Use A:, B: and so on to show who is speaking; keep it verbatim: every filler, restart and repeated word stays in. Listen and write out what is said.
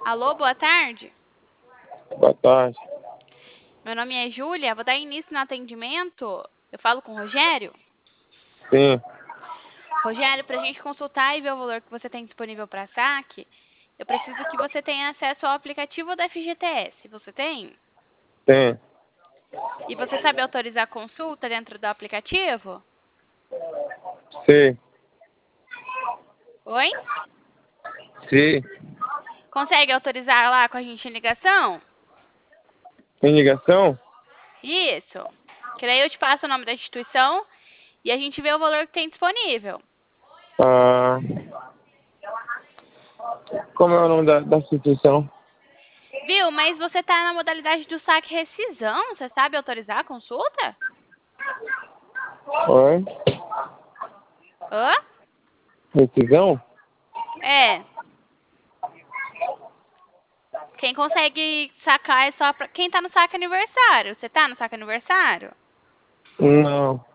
A: Alô, boa tarde.
B: Boa tarde.
A: Meu nome é Júlia, vou dar início no atendimento. Eu falo com o Rogério?
B: Sim,
A: Rogério, para a gente consultar e ver o valor que você tem disponível para saque, eu preciso que você tenha acesso ao aplicativo da F G T S. Você tem?
B: tem.
A: E você sabe autorizar a consulta dentro do aplicativo?
B: Sim,
A: Oi?
B: sim.
A: Consegue autorizar lá com a gente em ligação?
B: Tem ligação?
A: Isso. Que daí eu te passo o nome da instituição e a gente vê o valor que tem disponível.
B: Ah, como é o nome da, da instituição?
A: Viu? Mas você tá na modalidade do saque rescisão. Você sabe autorizar a consulta?
B: Oi?
A: Hã?
B: Rescisão?
A: É. Quem consegue sacar é só pra... Quem tá no saque aniversário. Você tá no saque aniversário?
B: Não.